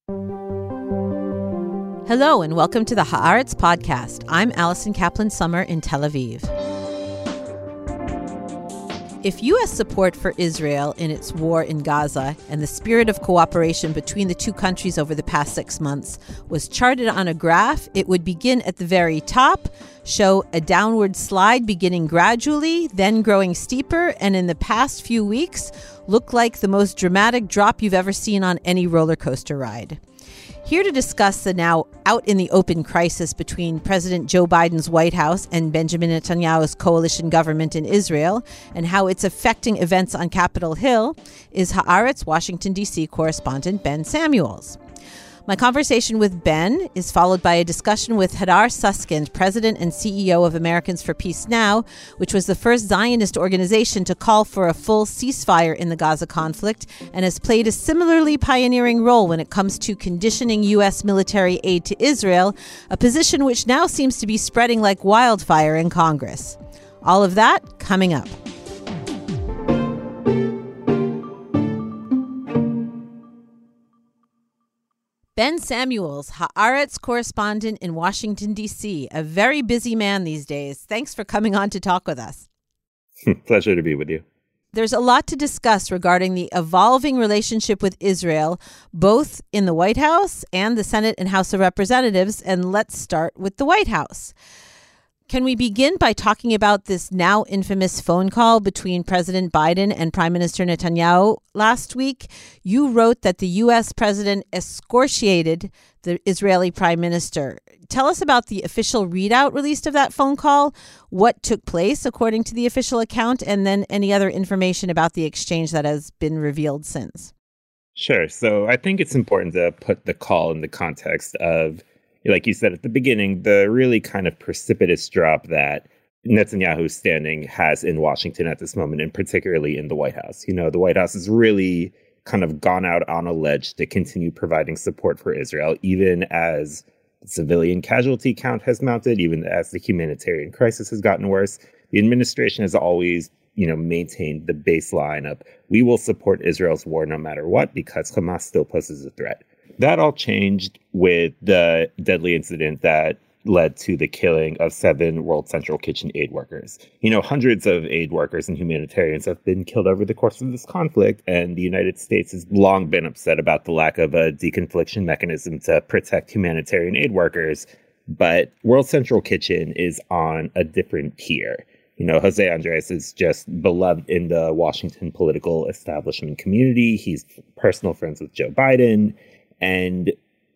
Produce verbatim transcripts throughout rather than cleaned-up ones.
Hello and welcome to the Haaretz podcast. I'm Allison Kaplan-Summer in Tel Aviv. If U S support for Israel in its war in Gaza and the spirit of cooperation between the two countries over the past six months was charted on a graph, it would begin at the very top, show a downward slide beginning gradually, then growing steeper, and in the past few weeks, look like the most dramatic drop you've ever seen on any roller coaster ride. Here to discuss the now out-in-the-open crisis between President Joe Biden's White House and Benjamin Netanyahu's coalition government in Israel and how it's affecting events on Capitol Hill is Haaretz Washington, D C correspondent Ben Samuels. My conversation with Ben is followed by a discussion with Hadar Suskind, president and C E O of Americans for Peace Now, which was the first Zionist organization to call for a full ceasefire in the Gaza conflict and has played a similarly pioneering role when it comes to conditioning U S military aid to Israel, a position which now seems to be spreading like wildfire in Congress. All of that coming up. Ben Samuels, Haaretz correspondent in Washington, D C, a very busy man these days. Thanks for coming on to talk with us. Pleasure to be with you. There's a lot to discuss regarding the evolving relationship with Israel, both in the White House and the Senate and House of Representatives. And let's start with the White House. Can we begin by talking about this now infamous phone call between President Biden and Prime Minister Netanyahu last week? You wrote that the U S president excoriated the Israeli prime minister. Tell us about the official readout released of that phone call, what took place according to the official account, and then any other information about the exchange that has been revealed since. Sure. So I think it's important to put the call in the context of, like you said at the beginning, the really kind of precipitous drop that Netanyahu's standing has in Washington at this moment, and particularly in the White House. You know, the White House has really kind of gone out on a ledge to continue providing support for Israel, even as the civilian casualty count has mounted, even as the humanitarian crisis has gotten worse. The administration has always, you know, maintained the baseline of, we will support Israel's war no matter what, because Hamas still poses a threat. That all changed with the deadly incident that led to the killing of seven World Central Kitchen aid workers. You know, hundreds of aid workers and humanitarians have been killed over the course of this conflict, and the United States has long been upset about the lack of a deconfliction mechanism to protect humanitarian aid workers. But World Central Kitchen is on a different tier. You know, Jose Andres is just beloved in the Washington political establishment community. He's personal friends with Joe Biden. And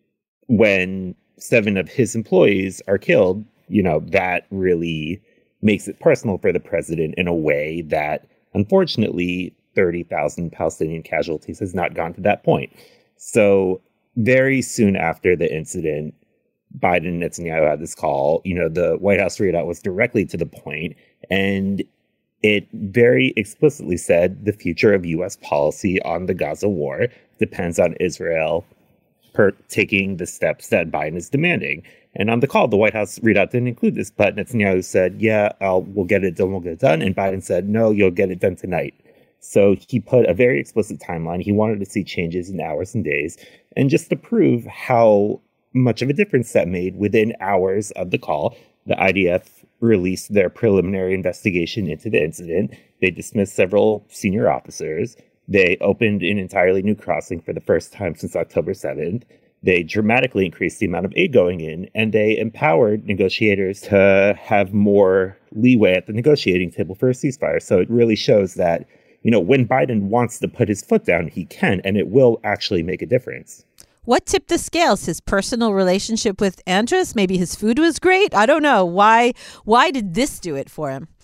when seven of his employees are killed, you know, that really makes it personal for the president in a way that, unfortunately, thirty thousand Palestinian casualties has not gone to that point. So very soon after the incident, Biden and Netanyahu had this call. You know, the White House readout was directly to the point, and it very explicitly said the future of U S policy on the Gaza war depends on Israel per taking the steps that Biden is demanding. And on the call, the White House readout didn't include this, but Netanyahu said, yeah, I'll, we'll get it done, we'll get it done. And Biden said, no, you'll get it done tonight. So he put a very explicit timeline. He wanted to see changes in hours and days. And just to prove how much of a difference that made, within hours of the call, the I D F released their preliminary investigation into the incident. They dismissed several senior officers. They opened an entirely new crossing for the first time since October seventh. They dramatically increased the amount of aid going in, and they empowered negotiators to have more leeway at the negotiating table for a ceasefire. So it really shows that, you know, when Biden wants to put his foot down, he can, and it will actually make a difference. What tipped the scales? His personal relationship with Andres? Maybe his food was great? I don't know. Why, why did this do it for him?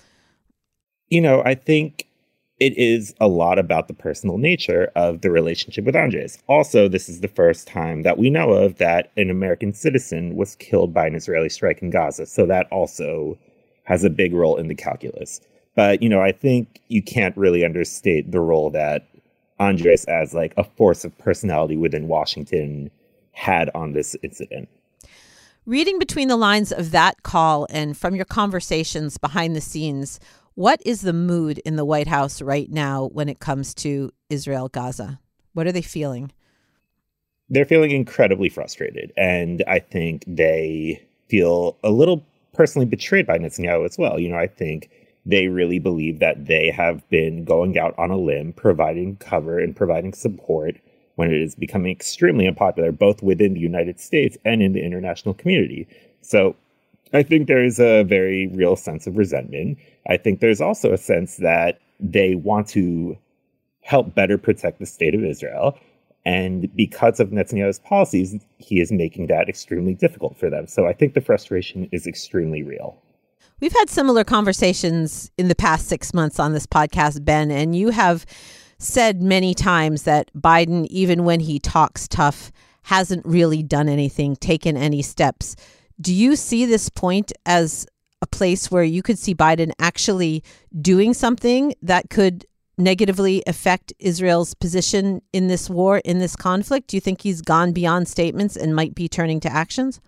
You know, I think it is a lot about the personal nature of the relationship with Andres. Also, this is the first time that we know of that an American citizen was killed by an Israeli strike in Gaza. So that also has a big role in the calculus. But, you know, I think you can't really understate the role that Andres, as like a force of personality within Washington, had on this incident. Reading between the lines of that call and from your conversations behind the scenes, what is the mood in the White House right now when it comes to Israel-Gaza? What are they feeling? they're feeling incredibly frustrated. And I think they feel a little personally betrayed by Netanyahu as well. You know, I think they really believe that they have been going out on a limb, providing cover and providing support when it is becoming extremely unpopular, both within the United States and in the international community. So I think there is a very real sense of resentment. I think there's also a sense that they want to help better protect the state of Israel. And because of Netanyahu's policies, he is making that extremely difficult for them. So I think the frustration is extremely real. We've had similar conversations in the past six months on this podcast, Ben, and you have said many times that Biden, even when he talks tough, hasn't really done anything, taken any steps. Do you see this point as a place where you could see Biden actually doing something that could negatively affect Israel's position in this war, in this conflict? Do you think he's gone beyond statements and might be turning to actions?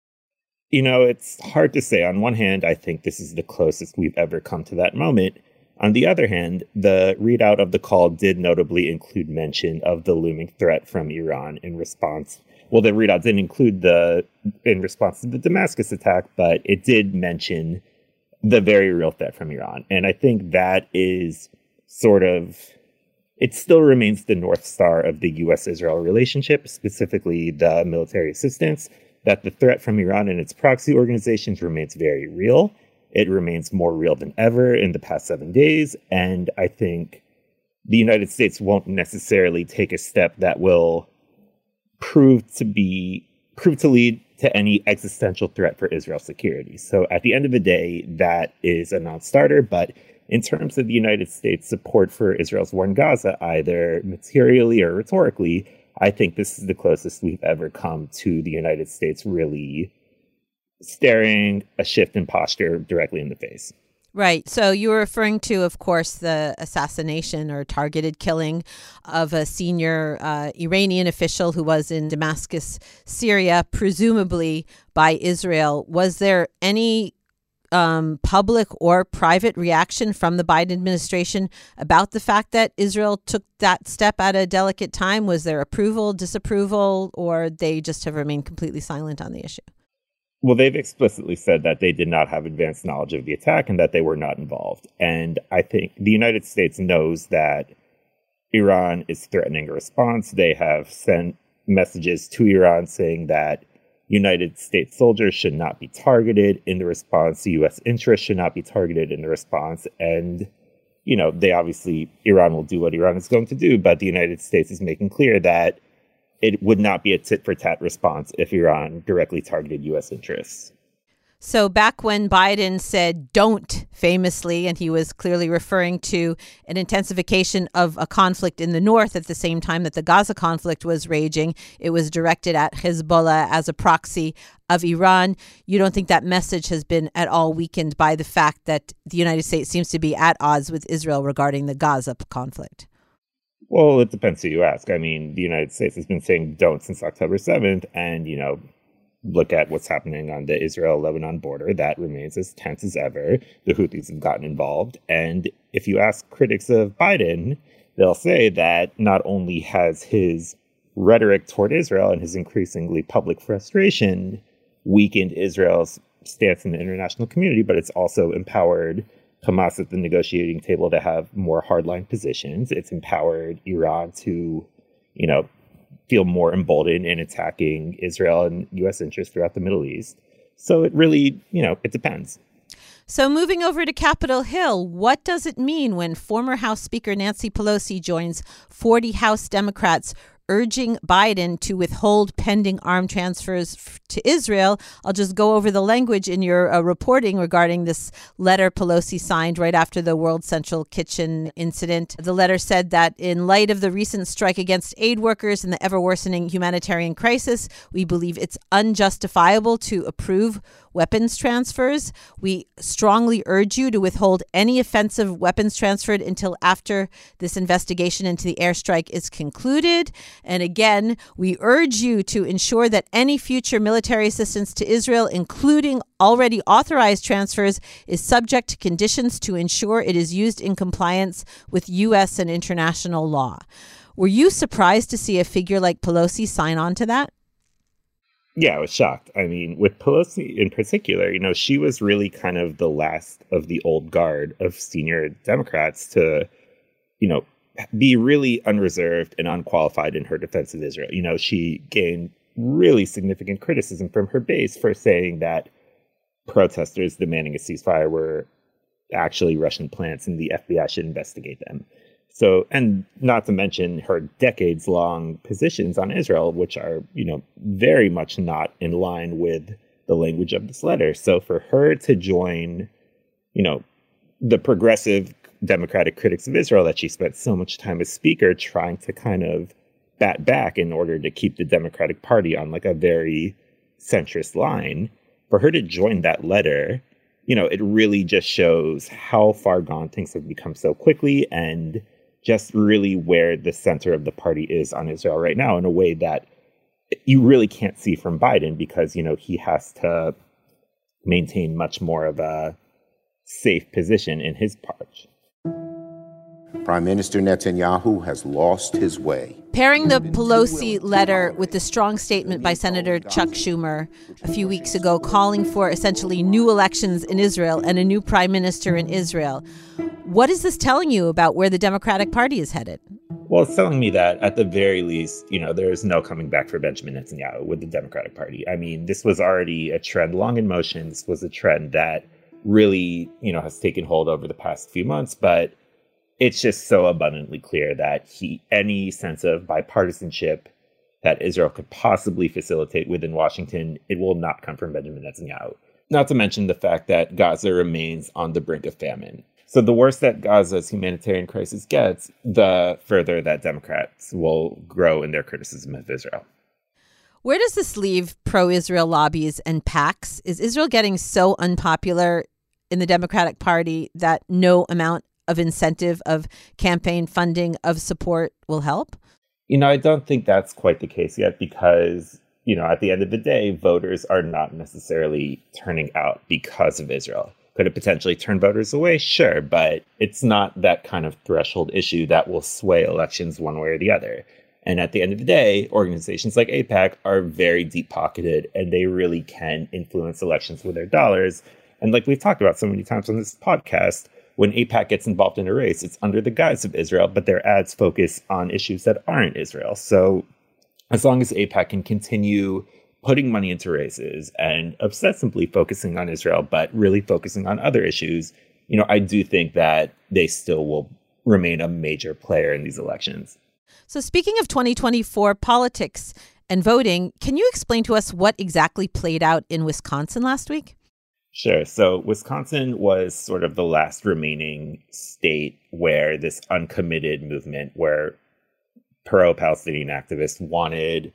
You know, it's hard to say. On one hand, I think this is the closest we've ever come to that moment. On the other hand, the readout of the call did notably include mention of the looming threat from Iran in response. Well, the readout didn't include the in response to the Damascus attack, but it did mention the very real threat from Iran. And I think that is sort of, it still remains the North Star of the U S Israel relationship, specifically the military assistance, that the threat from Iran and its proxy organizations remains very real. It remains more real than ever in the past seven days. And I think the United States won't necessarily take a step that will prove to be, prove to lead to any existential threat for Israel's security. So at the end of the day, that is a non-starter. But in terms of the United States' support for Israel's war in Gaza, either materially or rhetorically, I think this is the closest we've ever come to the United States really staring a shift in posture directly in the face. Right. So you were referring to, of course, the assassination or targeted killing of a senior uh, Iranian official who was in Damascus, Syria, presumably by Israel. Was there any um, public or private reaction from the Biden administration about the fact that Israel took that step at a delicate time? Was there approval, disapproval, or they just have remained completely silent on the issue? Well, they've explicitly said that they did not have advanced knowledge of the attack and that they were not involved. And I think the United States knows that Iran is threatening a response. They have sent messages to Iran saying that United States soldiers should not be targeted in the response. U S interests should not be targeted in the response. And, you know, they obviously, Iran will do what Iran is going to do, but the United States is making clear that it would not be a tit-for-tat response if Iran directly targeted U S interests. So back when Biden said don't famously, and he was clearly referring to an intensification of a conflict in the north at the same time that the Gaza conflict was raging, it was directed at Hezbollah as a proxy of Iran. You don't think that message has been at all weakened by the fact that the United States seems to be at odds with Israel regarding the Gaza conflict? Well, it depends who you ask. I mean, the United States has been saying don't since October seventh. And, you know, look at what's happening on the Israel-Lebanon border. That remains as tense as ever. The Houthis have gotten involved. And if you ask critics of Biden, they'll say that not only has his rhetoric toward Israel and his increasingly public frustration weakened Israel's stance in the international community, but it's also empowered Hamas at the negotiating table to have more hardline positions. It's empowered Iran to, you know, feel more emboldened in attacking Israel and U S interests throughout the Middle East. So it really, you know, it depends. So moving over to Capitol Hill, what does it mean when former House Speaker Nancy Pelosi joins forty House Democrats urging Biden to withhold pending arm transfers f- to Israel? I'll just go over the language in your uh, reporting regarding this letter Pelosi signed right after the World Central Kitchen incident. The letter said that in light of the recent strike against aid workers and the ever-worsening humanitarian crisis, we believe it's unjustifiable to approve weapons transfers. We strongly urge you to withhold any offensive weapons transferred until after this investigation into the airstrike is concluded. And again, we urge you to ensure that any future military assistance to Israel, including already authorized transfers, is subject to conditions to ensure it is used in compliance with U S and international law. Were you surprised to see a figure like Pelosi sign on to that? Yeah, I was shocked. I mean, with Pelosi in particular, you know, she was really kind of the last of the old guard of senior Democrats to, you know, be really unreserved and unqualified in her defense of Israel. You know, she gained really significant criticism from her base for saying that protesters demanding a ceasefire were actually Russian plants and the F B I should investigate them. So, and not to mention her decades long positions on Israel, which are, you know, very much not in line with the language of this letter. So for her to join, you know, the progressive Democratic critics of Israel that she spent so much time as speaker trying to kind of bat back in order to keep the Democratic Party on like a very centrist line, for her to join that letter, you know, it really just shows how far gone things have become so quickly and just really where the center of the party is on Israel right now in a way that you really can't see from Biden because, you know, he has to maintain much more of a safe position in his part. Prime Minister Netanyahu has lost his way. Pairing the Pelosi letter with the strong statement by Senator Chuck Schumer a few weeks ago calling for essentially new elections in Israel and a new prime minister in Israel, what is this telling you about where the Democratic Party is headed? Well, it's telling me that at the very least, you know, there's no coming back for Benjamin Netanyahu with the Democratic Party. I mean, this was already a trend long in motion. This was a trend that really, you know, has taken hold over the past few months, but it's just so abundantly clear that he any sense of bipartisanship that Israel could possibly facilitate within Washington, it will not come from Benjamin Netanyahu. Not to mention the fact that Gaza remains on the brink of famine. So the worse that Gaza's humanitarian crisis gets, the further that Democrats will grow in their criticism of Israel. Where does this leave pro-Israel lobbies and PACs? Is Israel getting so unpopular in the Democratic Party that no amount of incentive, of campaign funding, of support will help? You know, I don't think that's quite the case yet because, you know, at the end of the day, voters are not necessarily turning out because of Israel. Could it potentially turn voters away? Sure, but it's not that kind of threshold issue that will sway elections one way or the other. And at the end of the day, organizations like AIPAC are very deep-pocketed and they really can influence elections with their dollars. And like we've talked about so many times on this podcast, when AIPAC gets involved in a race, it's under the guise of Israel, but their ads focus on issues that aren't Israel. So as long as AIPAC can continue putting money into races and ostensibly focusing on Israel, but really focusing on other issues, you know, I do think that they still will remain a major player in these elections. So speaking of twenty twenty-four politics and voting, can you explain to us what exactly played out in Wisconsin last week? Sure. So Wisconsin was sort of the last remaining state where this uncommitted movement, where pro-Palestinian activists wanted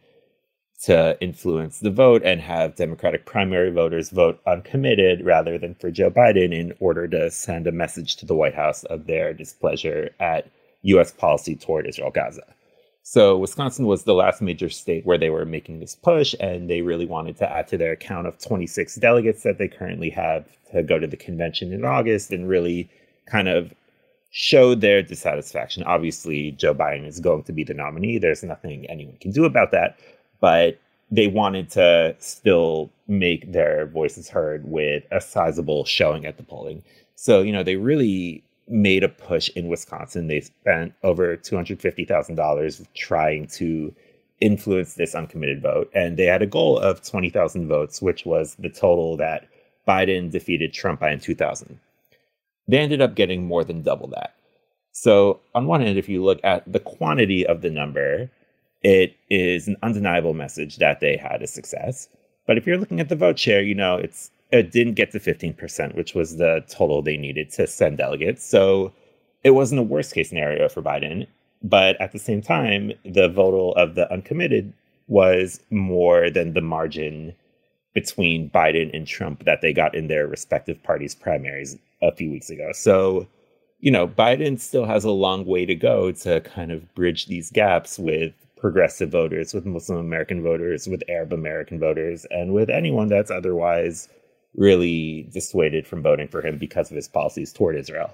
to influence the vote and have Democratic primary voters vote uncommitted rather than for Joe Biden in order to send a message to the White House of their displeasure at U S policy toward Israel-Gaza. So Wisconsin was the last major state where they were making this push, and they really wanted to add to their count of twenty-six delegates that they currently have to go to the convention in August and really kind of show their dissatisfaction. Obviously, Joe Biden is going to be the nominee. There's nothing anyone can do about that. But they wanted to still make their voices heard with a sizable showing at the polling. So, you know, they really made a push in Wisconsin. They spent over two hundred fifty thousand dollars trying to influence this uncommitted vote. And they had a goal of twenty thousand votes, which was the total that Biden defeated Trump by in two thousand. They ended up getting more than double that. So on one hand, if you look at the quantity of the number, it is an undeniable message that they had a success. But if you're looking at the vote share, you know, it's it didn't get to fifteen percent, which was the total they needed to send delegates. So it wasn't a worst case scenario for Biden. But at the same time, the vote of the uncommitted was more than the margin between Biden and Trump that they got in their respective parties' primaries a few weeks ago. So, you know, Biden still has a long way to go to kind of bridge these gaps with progressive voters, with Muslim American voters, with Arab American voters, and with anyone that's otherwise really dissuaded from voting for him because of his policies toward Israel.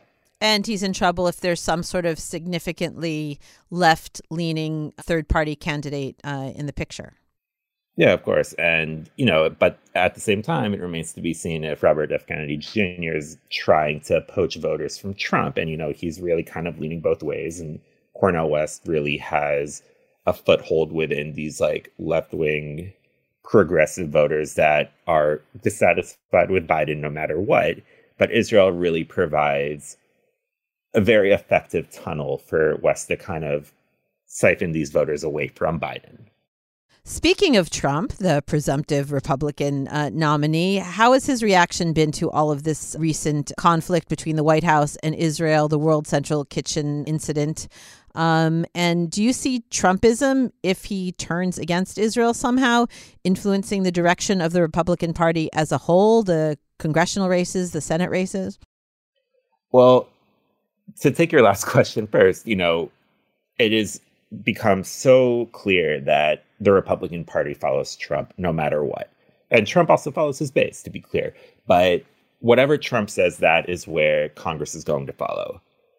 And he's in trouble if there's some sort of significantly left-leaning third-party candidate uh, in the picture. Yeah, of course. And, you know, but at the same time, it remains to be seen if Robert F. Kennedy Junior is trying to poach voters from Trump. And, you know, he's really kind of leaning both ways. And Cornel West really has a foothold within these like left-wing progressive voters that are dissatisfied with Biden no matter what. But Israel really provides a very effective tunnel for West to kind of siphon these voters away from Biden. Speaking of Trump, the presumptive Republican uh, nominee, how has his reaction been to all of this recent conflict between the White House and Israel, the World Central Kitchen incident? Um, and do you see Trumpism, if he turns against Israel somehow, influencing the direction of the Republican Party as a whole, the congressional races, the Senate races? Well, to take your last question first, you know, it is become so clear that the Republican Party follows Trump no matter what. And Trump also follows his base, to be clear. But whatever Trump says, that is where Congress is going to follow.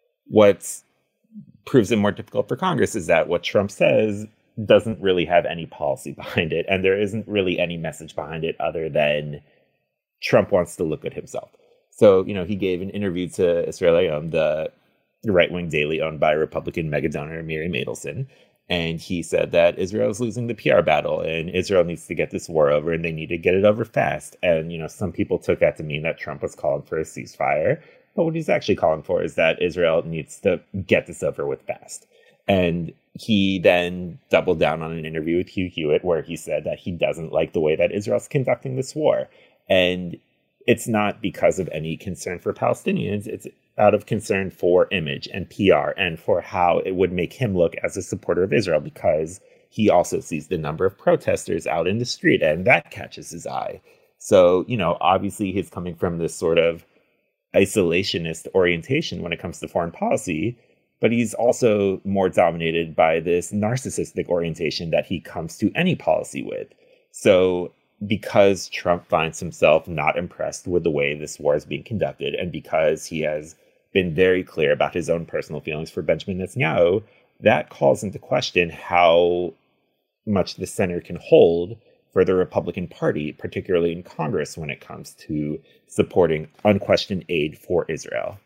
What proves it more difficult for Congress is that what Trump says doesn't really have any policy behind it. And there isn't really any message behind it other than Trump wants to look at himself. So, you know, he gave an interview to Israel Hayom, the right-wing daily owned by Republican megadonor Miriam Adelson. And he said that Israel is losing the P R battle and Israel needs to get this war over and they need to get it over fast. And, you know, some people took that to mean that Trump was calling for a ceasefire. But what he's actually calling for is that Israel needs to get this over with fast. And he then doubled down on an interview with Hugh Hewitt where he said that he doesn't like the way that Israel's conducting this war. And it's not because of any concern for Palestinians. It's out of concern for image and P R and for how it would make him look as a supporter of Israel, because he also sees the number of protesters out in the street and that catches his eye. So, you know, obviously he's coming from this sort of isolationist orientation when it comes to foreign policy, but he's also more dominated by this narcissistic orientation that he comes to any policy with. So because Trump finds himself not impressed with the way this war is being conducted, and because he has been very clear about his own personal feelings for Benjamin Netanyahu, that calls into question how much the center can hold for the Republican Party, particularly in Congress, when it comes to supporting unquestioned aid for Israel.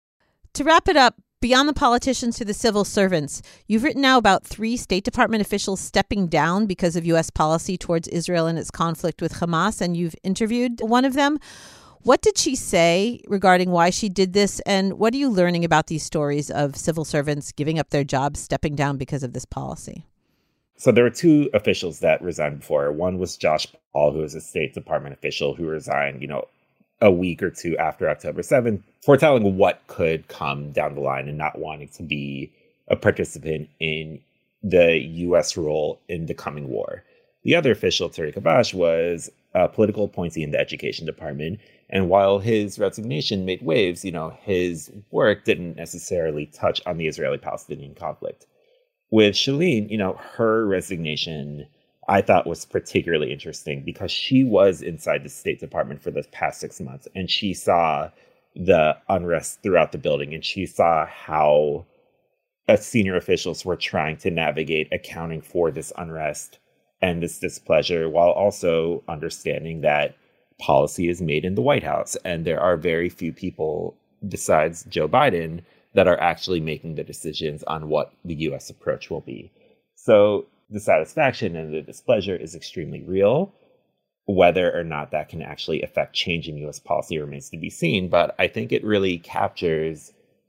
To wrap it up, beyond the politicians to the civil servants, you've written now about three State Department officials stepping down because of U S policy towards Israel and its conflict with Hamas, and you've interviewed one of them. What did she say regarding why she did this, and what are you learning about these stories of civil servants giving up their jobs, stepping down because of this policy? So there were two officials that resigned before. One was Josh Paul, who was a State Department official who resigned, you know, a week or two after October seventh, foretelling what could come down the line and not wanting to be a participant in the U S role in the coming war. The other official, Tariq Abash, was a political appointee in the Education Department. And while his resignation made waves, you know, his work didn't necessarily touch on the Israeli-Palestinian conflict. With Shalene, you know, her resignation, I thought, was particularly interesting because she was inside the State Department for the past six months and she saw the unrest throughout the building and she saw how uh, senior officials were trying to navigate accounting for this unrest and this displeasure, while also understanding that policy is made in the White House and there are very few people besides Joe Biden that are actually making the decisions on what the U S approach will be. So the satisfaction and the displeasure is extremely real. Whether or not that can actually affect change in U S policy remains to be seen. But I think it really captures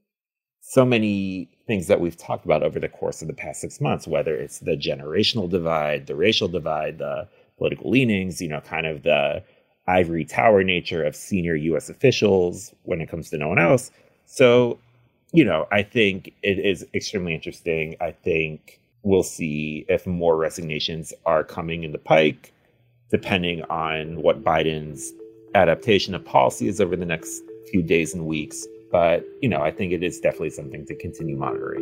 so many things that we've talked about over the course of the past six months, whether it's the generational divide, the racial divide, the political leanings, you know, kind of the ivory tower nature of senior U S officials when it comes to no one else. So, you know, I think it is extremely interesting. I think we'll see if more resignations are coming in the pike, depending on what Biden's adaptation of policy is over the next few days and weeks. But, you know, I think it is definitely something to continue monitoring.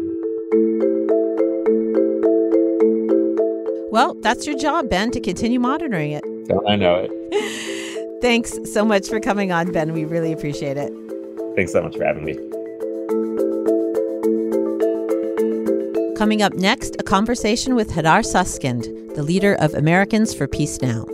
Well, that's your job, Ben, to continue monitoring it. I know it. Thanks so much for coming on, Ben. We really appreciate it. Thanks so much for having me. Coming up next, a conversation with Hadar Susskind, the leader of Americans for Peace Now.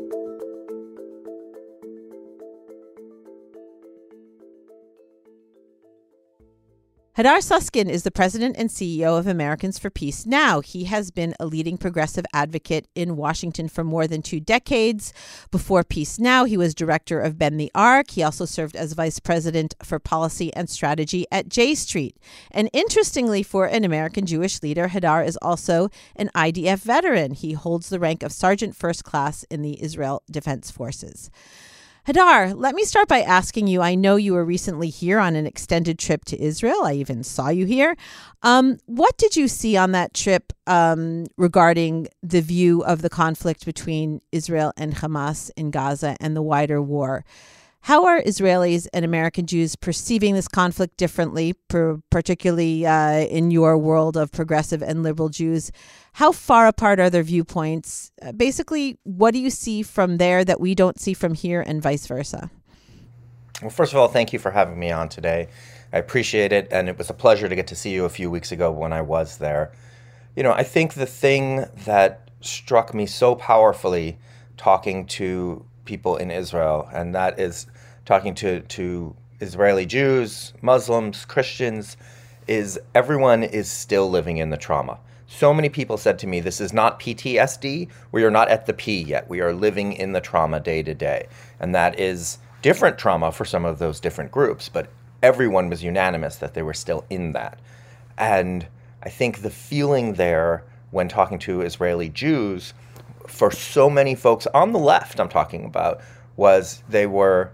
Hadar Susskind is the president and C E O of Americans for Peace Now. He has been a leading progressive advocate in Washington for more than two decades. Before Peace Now, he was director of Bend the Arc. He also served as vice president for policy and strategy at J Street. And interestingly, for an American Jewish leader, Hadar is also an I D F veteran. He holds the rank of Sergeant First Class in the Israel Defense Forces. Hadar, let me start by asking you, I know you were recently here on an extended trip to Israel. I even saw you here. Um, what did you see on that trip um, regarding the view of the conflict between Israel and Hamas in Gaza and the wider war? How are Israelis and American Jews perceiving this conflict differently, per, particularly uh, in your world of progressive and liberal Jews? How far apart are their viewpoints? Uh, basically, what do you see from there that we don't see from here and vice versa? Well, first of all, thank you for having me on today. I appreciate it, and it was a pleasure to get to see you a few weeks ago when I was there. You know, I think the thing that struck me so powerfully talking to people in Israel, and that is talking to, to Israeli Jews, Muslims, Christians, is everyone is still living in the trauma. So many people said to me, this is not P T S D. We are not at the P yet. We are living in the trauma day to day. And that is different trauma for some of those different groups, but everyone was unanimous that they were still in that. And I think the feeling there when talking to Israeli Jews, for so many folks on the left I'm talking about, was they were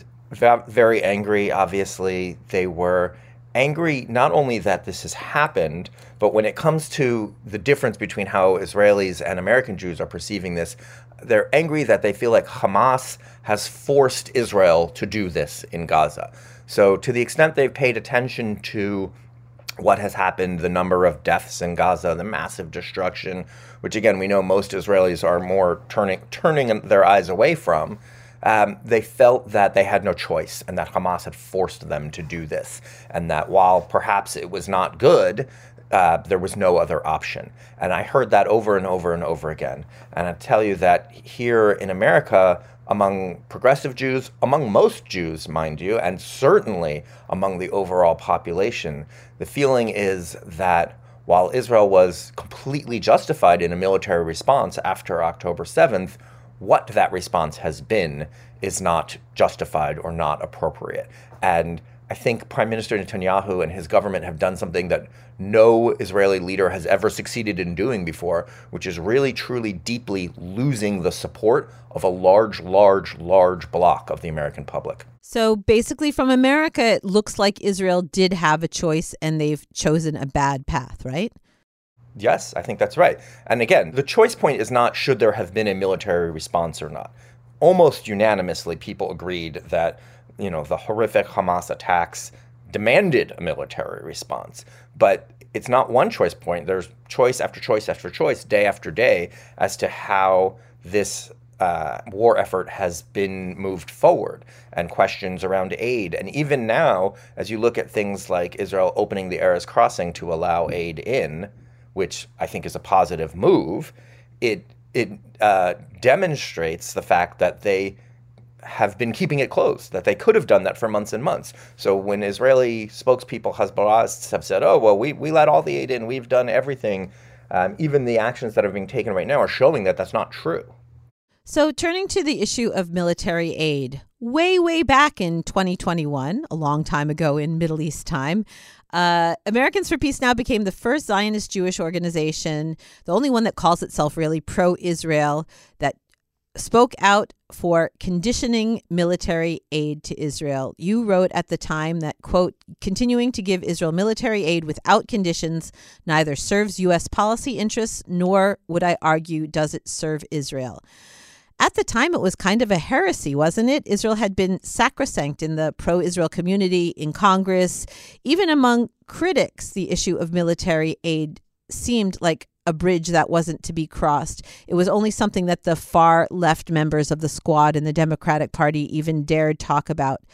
va- very angry, obviously. They were angry not only that this has happened, but when it comes to the difference between how Israelis and American Jews are perceiving this, they're angry that they feel like Hamas has forced Israel to do this in Gaza. So to the extent they've paid attention to what has happened, the number of deaths in Gaza, the massive destruction, which again, we know most Israelis are more turning turning their eyes away from, um, they felt that they had no choice and that Hamas had forced them to do this. And that while perhaps it was not good, uh, there was no other option. And I heard that over and over and over again. And I tell you that here in America, among progressive Jews, among most Jews, mind you, and certainly among the overall population, the feeling is that while Israel was completely justified in a military response after October seventh, what that response has been is not justified or not appropriate. And I think Prime Minister Netanyahu and his government have done something that no Israeli leader has ever succeeded in doing before, which is really, truly, deeply losing the support of a large, large, large block of the American public. So basically from America, it looks like Israel did have a choice and they've chosen a bad path, right? Yes, I think that's right. And again, the choice point is not should there have been a military response or not. Almost unanimously, people agreed that, you know, the horrific Hamas attacks demanded a military response. But it's not one choice point. There's choice after choice after choice, day after day, as to how this uh, war effort has been moved forward, and questions around aid. And even now, as you look at things like Israel opening the Erez crossing to allow aid in, which I think is a positive move, it it uh, demonstrates the fact that they have been keeping it closed, that they could have done that for months and months. So when Israeli spokespeople, Hezbollah, have said, oh, well, we, we let all the aid in, we've done everything, um, even the actions that are being taken right now are showing that that's not true. So turning to the issue of military aid, way, way back in twenty twenty-one, a long time ago in Middle East time, uh, Americans for Peace Now became the first Zionist Jewish organization, the only one that calls itself really pro-Israel, that spoke out for conditioning military aid to Israel. You wrote at the time that, quote, continuing to give Israel military aid without conditions neither serves U S policy interests, nor, would I argue, does it serve Israel. At the time, it was kind of a heresy, wasn't it? Israel had been sacrosanct in the pro-Israel community, in Congress. Even among critics, the issue of military aid seemed like a bridge that wasn't to be crossed. It was only something that the far left members of the Squad and the Democratic Party even dared talk about.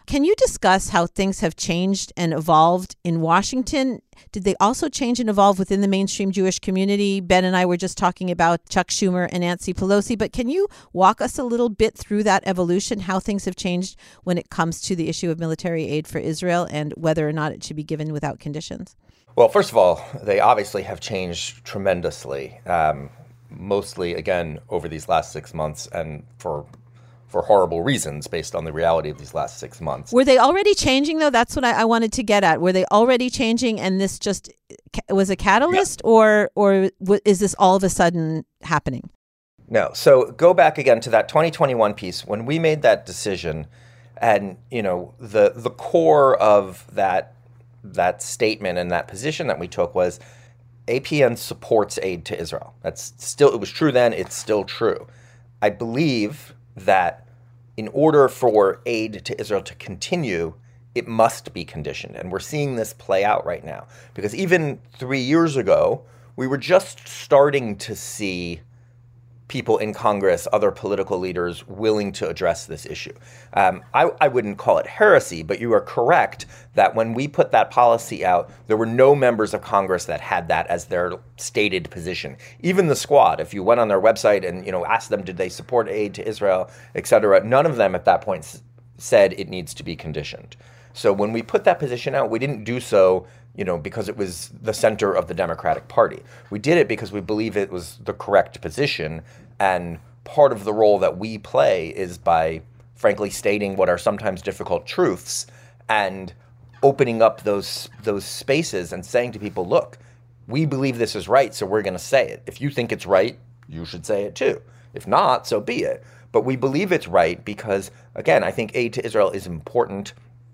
Can you discuss how things have changed and evolved in Washington? Did they also change and evolve within the mainstream Jewish community? Ben and I were just talking about Chuck Schumer and Nancy Pelosi, but can you walk us a little bit through that evolution, how things have changed when it comes to the issue of military aid for Israel and whether or not it should be given without conditions? Well, first of all, they obviously have changed tremendously, um, mostly, again, over these last six months and for for horrible reasons based on the reality of these last six months. Were they already changing, though? That's what I, I wanted to get at. Were they already changing and this just was a catalyst, yeah. or or w- is this all of a sudden happening? No. So go back again to that twenty twenty-one piece. When we made that decision, and, you know, the the core of that that statement and that position that we took was A P N supports aid to Israel. That's still, it was true then, it's still true. I believe that in order for aid to Israel to continue, it must be conditioned. And we're seeing this play out right now. Because even three years ago, we were just starting to see people in Congress, other political leaders willing to address this issue. Um, I, I wouldn't call it heresy, but you are correct that when we put that policy out, there were no members of Congress that had that as their stated position. Even the Squad, if you went on their website and, you know, asked them, did they support aid to Israel, et cetera, none of them at that point s- said it needs to be conditioned. So when we put that position out, we didn't do so, you know, because it was the center of the Democratic Party. We did it because we believe it was the correct position, and part of the role that we play is by, frankly, stating what are sometimes difficult truths and opening up those those spaces and saying to people, look, we believe this is right, so we're going to say it. If you think it's right, you should say it too. If not, so be it. But we believe it's right because, again, I think aid to Israel is important,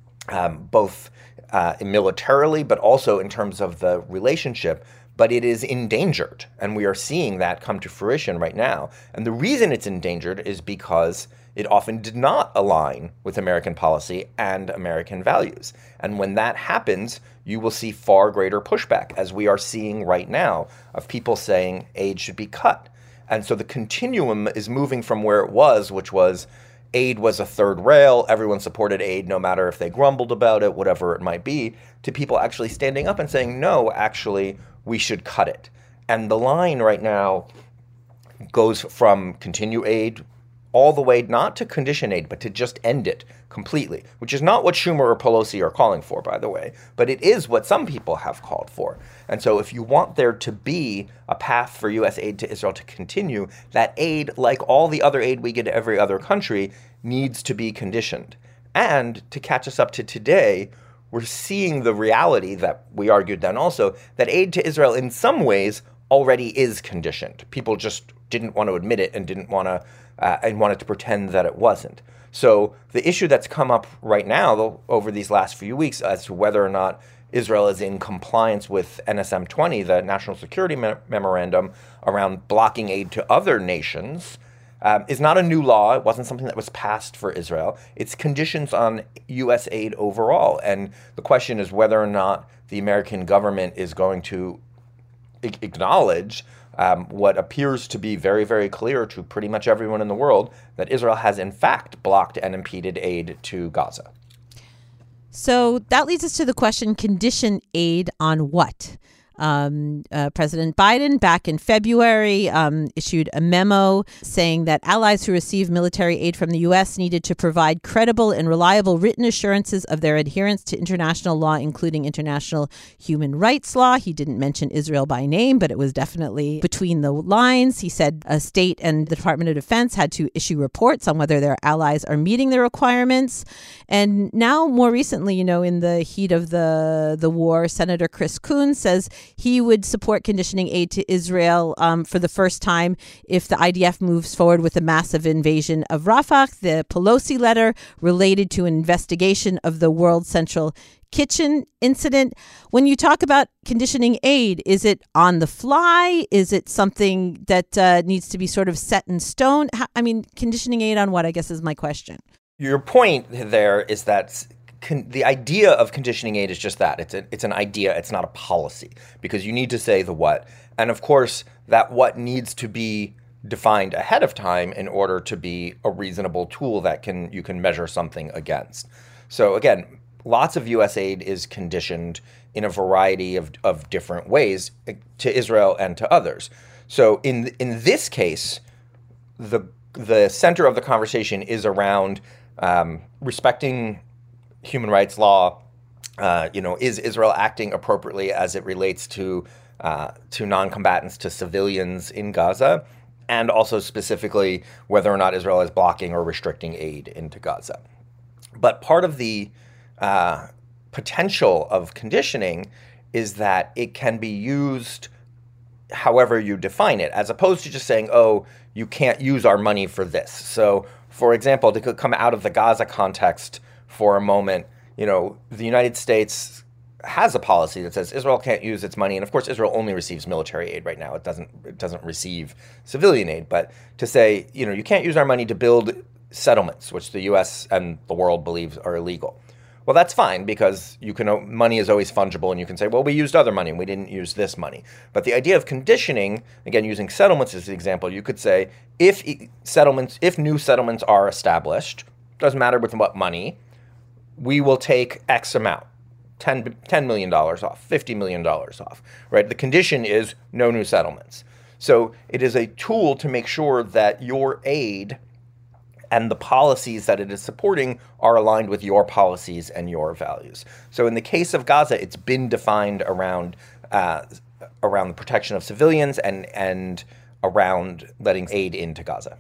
Um, both uh, militarily, but also in terms of the relationship, but it is endangered. And we are seeing that come to fruition right now. And the reason it's endangered is because it often did not align with American policy and American values. And when that happens, you will see far greater pushback, as we are seeing right now, of people saying aid should be cut. And so the continuum is moving from where it was, which was aid was a third rail, everyone supported aid no matter if they grumbled about it, whatever it might be, to people actually standing up and saying, no, actually, we should cut it. And the line right now goes from continue aid all the way not to condition aid, but to just end it completely, which is not what Schumer or Pelosi are calling for, by the way, but it is what some people have called for. And so if you want there to be a path for U S aid to Israel to continue, that aid, like all the other aid we get to every other country, needs to be conditioned. And to catch us up to today, we're seeing the reality that we argued then also, that aid to Israel in some ways already is conditioned. People just didn't want to admit it and didn't want to uh, and wanted to pretend that it wasn't. So the issue that's come up right now though, over these last few weeks as to whether or not Israel is in compliance with N S M twenty, the National Security Me- Memorandum around blocking aid to other nations, um, is not a new law. It wasn't something that was passed for Israel. It's conditions on U S aid overall. And the question is whether or not the American government is going to I- acknowledge Um, what appears to be very, very clear to pretty much everyone in the world, that Israel has in fact blocked and impeded aid to Gaza. So that leads us to the question, condition aid on what? Um, uh, President Biden, back in February, um, issued a memo saying that allies who receive military aid from the U S needed to provide credible and reliable written assurances of their adherence to international law, including international human rights law. He didn't mention Israel by name, but it was definitely between the lines. He said a state and the Department of Defense had to issue reports on whether their allies are meeting their requirements. And now, more recently, you know, in the heat of the, the war, Senator Chris Coons says he would support conditioning aid to Israel um, for the first time if the I D F moves forward with a massive invasion of Rafah. The Pelosi letter related to an investigation of the World Central Kitchen incident. When you talk about conditioning aid, is it on the fly? Is it something that uh, needs to be sort of set in stone? How, I mean, conditioning aid on what, I guess, is my question. Your point there is that Con- the idea of conditioning aid is just that. It's a, it's an idea. It's not a policy, because you need to say the what. And of course, that what needs to be defined ahead of time in order to be a reasonable tool that can you can measure something against. So again, lots of U S aid is conditioned in a variety of, of different ways to Israel and to others. So in in this case, the the center of the conversation is around um, respecting human rights law. Uh, you know, is Israel acting appropriately as it relates to uh, to non-combatants, to civilians in Gaza, and also specifically whether or not Israel is blocking or restricting aid into Gaza. But part of the uh, potential of conditioning is that it can be used however you define it, as opposed to just saying, oh, you can't use our money for this. So, for example, to come out of the Gaza context for a moment, you know, the United States has a policy that says Israel can't use its money. And of course, Israel only receives military aid right now. It doesn't it doesn't receive civilian aid. But to say, you know, you can't use our money to build settlements, which the U S and the world believes are illegal. Well, that's fine, because you can money is always fungible, and you can say, well, we used other money and we didn't use this money. But the idea of conditioning, again, using settlements as an example, you could say if settlements, if new settlements are established, doesn't matter with what money, we will take X amount, ten, ten million dollars off, fifty million dollars off, right? The condition is no new settlements. So it is a tool to make sure that your aid and the policies that it is supporting are aligned with your policies and your values. So in the case of Gaza, it's been defined around uh, around the protection of civilians and and around letting aid into Gaza.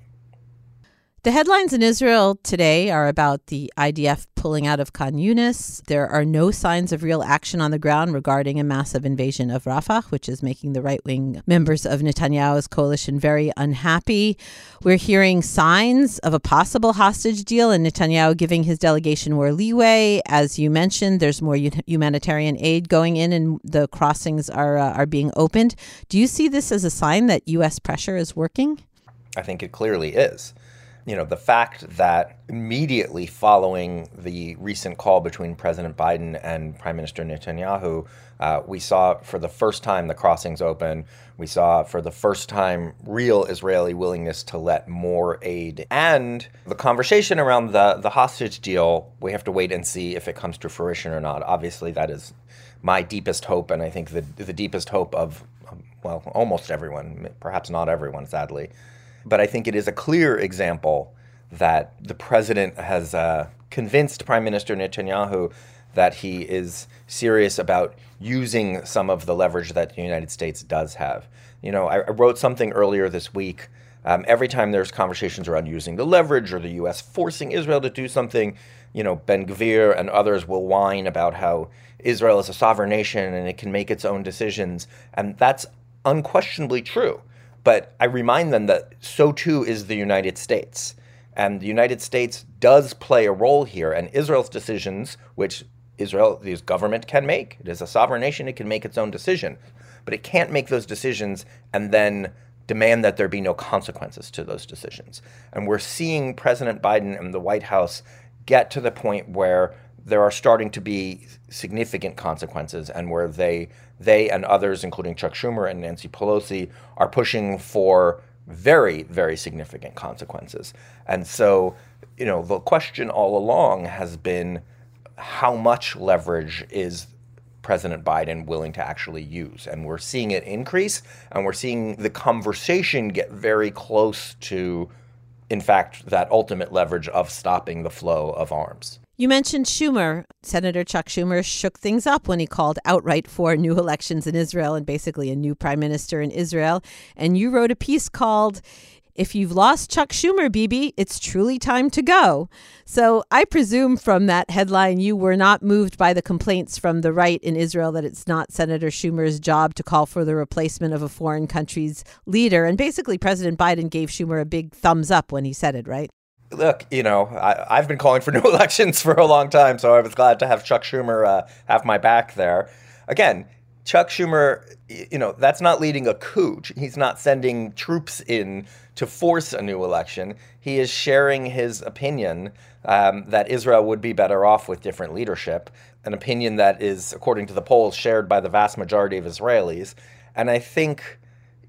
The headlines in Israel today are about the I D F pulling out of Khan Yunis. There are no signs of real action on the ground regarding a massive invasion of Rafah, which is making the right-wing members of Netanyahu's coalition very unhappy. We're hearing signs of a possible hostage deal and Netanyahu giving his delegation more leeway. As you mentioned, there's more humanitarian aid going in and the crossings are uh, are being opened. Do you see this as a sign that U S pressure is working? I think it clearly is. You know, the fact that immediately following the recent call between President Biden and Prime Minister Netanyahu, uh, we saw for the first time the crossings open. We saw for the first time real Israeli willingness to let more aid. And the conversation around the, the hostage deal, we have to wait and see if it comes to fruition or not. Obviously, that is my deepest hope, and I think the, the deepest hope of, well, almost everyone, perhaps not everyone, sadly. But I think it is a clear example that the president has uh, convinced Prime Minister Netanyahu that he is serious about using some of the leverage that the United States does have. You know, I, I wrote something earlier this week. Um, every time there's conversations around using the leverage or the U S forcing Israel to do something, you know, Ben Gvir and others will whine about how Israel is a sovereign nation and it can make its own decisions. And that's unquestionably true. But I remind them that so too is the United States. And the United States does play a role here. And Israel's decisions, which Israel's government can make, it is a sovereign nation, it can make its own decision. But it can't make those decisions and then demand that there be no consequences to those decisions. And we're seeing President Biden and the White House get to the point where there are starting to be significant consequences, and where they they and others, including Chuck Schumer and Nancy Pelosi, are pushing for very, very significant consequences. And so, you know, the question all along has been, how much leverage is President Biden willing to actually use? And we're seeing it increase, and we're seeing the conversation get very close to, in fact, that ultimate leverage of stopping the flow of arms. You mentioned Schumer. Senator Chuck Schumer shook things up when he called outright for new elections in Israel and basically a new prime minister in Israel. And you wrote a piece called, "If You've Lost Chuck Schumer, Bibi, It's Truly Time to Go." So I presume from that headline you were not moved by the complaints from the right in Israel that it's not Senator Schumer's job to call for the replacement of a foreign country's leader. And basically President Biden gave Schumer a big thumbs up when he said it, right? Look, you know, I, I've been calling for new elections for a long time, so I was glad to have Chuck Schumer uh, have my back there. Again, Chuck Schumer, you know, that's not leading a coup. He's not sending troops in to force a new election. He is sharing his opinion um, that Israel would be better off with different leadership, an opinion that is, according to the polls, shared by the vast majority of Israelis. And I think,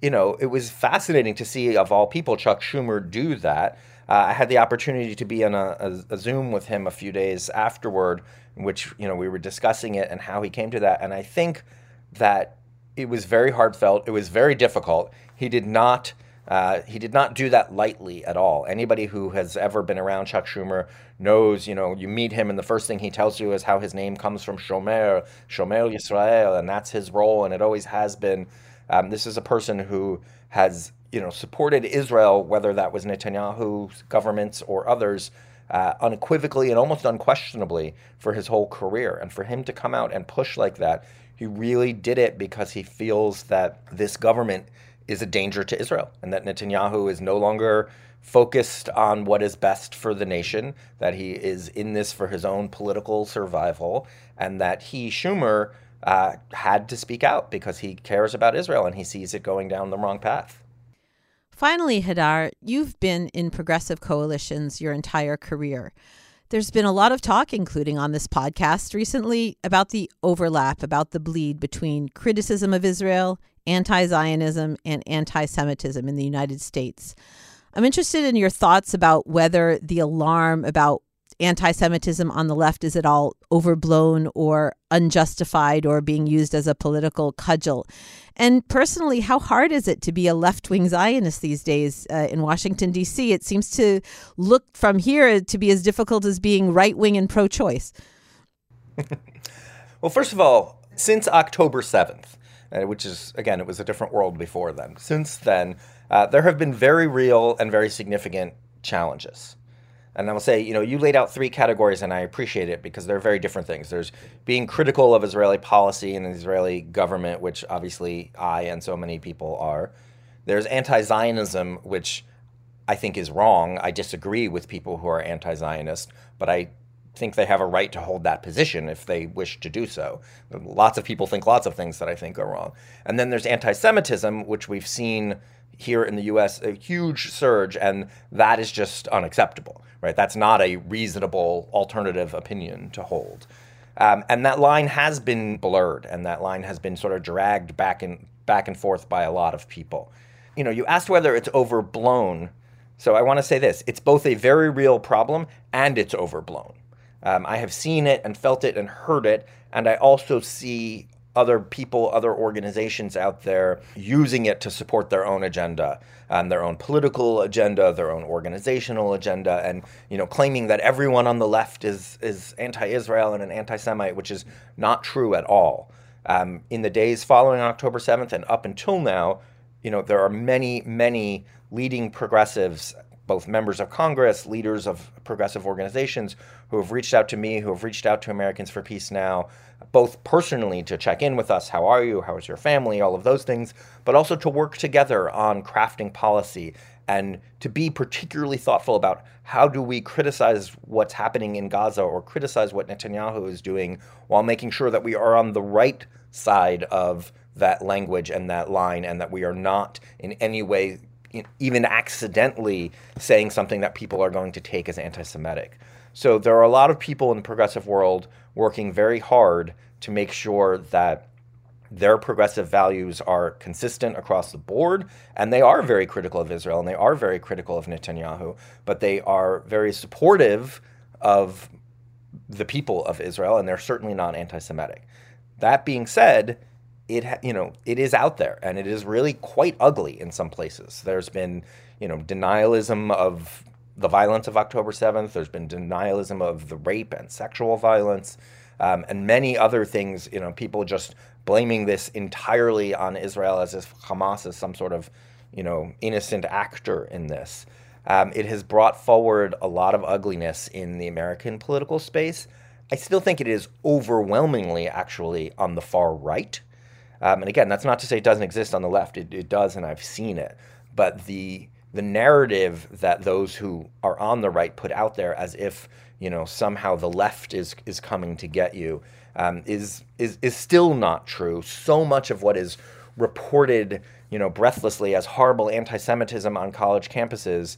you know, it was fascinating to see, of all people, Chuck Schumer do that. Uh, I had the opportunity to be on a, a, a Zoom with him a few days afterward, in which, you know, we were discussing it and how he came to that. And I think that it was very heartfelt. It was very difficult. He did not uh, he did not do that lightly at all. Anybody who has ever been around Chuck Schumer knows, you know, you meet him and the first thing he tells you is how his name comes from Shomer, Shomer Yisrael, and that's his role, and it always has been. Um, this is a person who has, you know, supported Israel, whether that was Netanyahu's governments or others, uh, unequivocally and almost unquestionably for his whole career. And for him to come out and push like that, he really did it because he feels that this government is a danger to Israel and that Netanyahu is no longer focused on what is best for the nation, that he is in this for his own political survival, and that he, Schumer, uh, had to speak out because he cares about Israel and he sees it going down the wrong path. Finally, Hadar, you've been in progressive coalitions your entire career. There's been a lot of talk, including on this podcast recently, about the overlap, about the bleed between criticism of Israel, anti-Zionism, and anti-Semitism in the United States. I'm interested in your thoughts about whether the alarm about anti-Semitism on the left is at all overblown or unjustified or being used as a political cudgel. And personally, how hard is it to be a left-wing Zionist these days uh, in Washington, D C? It seems to look from here to be as difficult as being right-wing and pro-choice. Well, first of all, since October seventh, uh, which is, again, it was a different world before then. Since then, uh, there have been very real and very significant challenges. And I will say, you know, you laid out three categories, and I appreciate it because they're very different things. There's being critical of Israeli policy and the Israeli government, which obviously I and so many people are. There's anti-Zionism, which I think is wrong. I disagree with people who are anti-Zionist, but I think they have a right to hold that position if they wish to do so. Lots of people think lots of things that I think are wrong. And then there's anti-Semitism, which we've seen here in the U S a huge surge, and that is just unacceptable, right? That's not a reasonable alternative opinion to hold. Um, and that line has been blurred, and that line has been sort of dragged back and back and forth by a lot of people. You know, you asked whether it's overblown. So I want to say this. It's both a very real problem and it's overblown. Um, I have seen it and felt it and heard it, and I also see other people, other organizations out there using it to support their own agenda, um, their own political agenda, their own organizational agenda, and, you know, claiming that everyone on the left is is anti-Israel and an anti-Semite, which is not true at all. Um, in the days following October seventh and up until now, you know, there are many, many leading progressives, both members of Congress, leaders of progressive organizations, who have reached out to me, who have reached out to Americans for Peace Now, both personally to check in with us, how are you, how is your family, all of those things, but also to work together on crafting policy and to be particularly thoughtful about how do we criticize what's happening in Gaza or criticize what Netanyahu is doing while making sure that we are on the right side of that language and that line, and that we are not in any way even accidentally saying something that people are going to take as anti-Semitic. So there are a lot of people in the progressive world working very hard to make sure that their progressive values are consistent across the board, and they are very critical of Israel, and they are very critical of Netanyahu, but they are very supportive of the people of Israel, and they're certainly not anti-Semitic. That being said, it ha- you know it is out there, and it is really quite ugly in some places. There's been you know denialism of the violence of October seventh. There's been denialism of the rape and sexual violence, um, and many other things. You know, people just blaming this entirely on Israel as if Hamas is some sort of you know innocent actor in this. Um, it has brought forward a lot of ugliness in the American political space. I still think it is overwhelmingly actually on the far right. Um, and again, that's not to say it doesn't exist on the left. It, it does, and I've seen it. But the the narrative that those who are on the right put out there, as if you know somehow the left is is coming to get you, um, is is is still not true. So much of what is reported, you know, breathlessly as horrible anti-Semitism on college campuses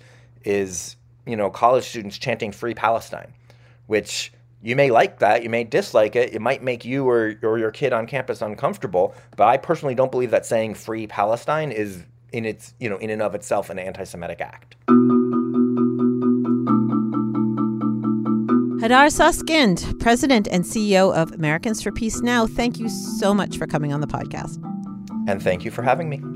is you know college students chanting "Free Palestine," which you may like that, you may dislike it, it might make you or, or your kid on campus uncomfortable, but I personally don't believe that saying "Free Palestine" is in its, you know, in and of itself an anti-Semitic act. Hadar Susskind, President and C E O of Americans for Peace Now, thank you so much for coming on the podcast. And thank you for having me.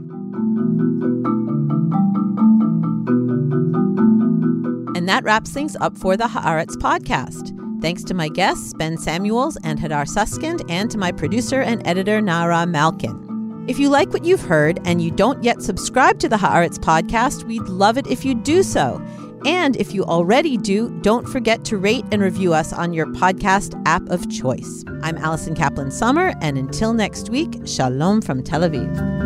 And that wraps things up for the Haaretz podcast. Thanks to my guests, Ben Samuels and Hadar Susskind, and to my producer and editor, Nara Malkin. If you like what you've heard and you don't yet subscribe to the Haaretz podcast, we'd love it if you do so. And if you already do, don't forget to rate and review us on your podcast app of choice. I'm Allison Kaplan-Summer, and until next week, shalom from Tel Aviv.